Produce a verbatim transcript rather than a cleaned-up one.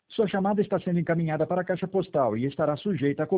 Sua chamada está sendo encaminhada para a caixa postal e estará sujeita a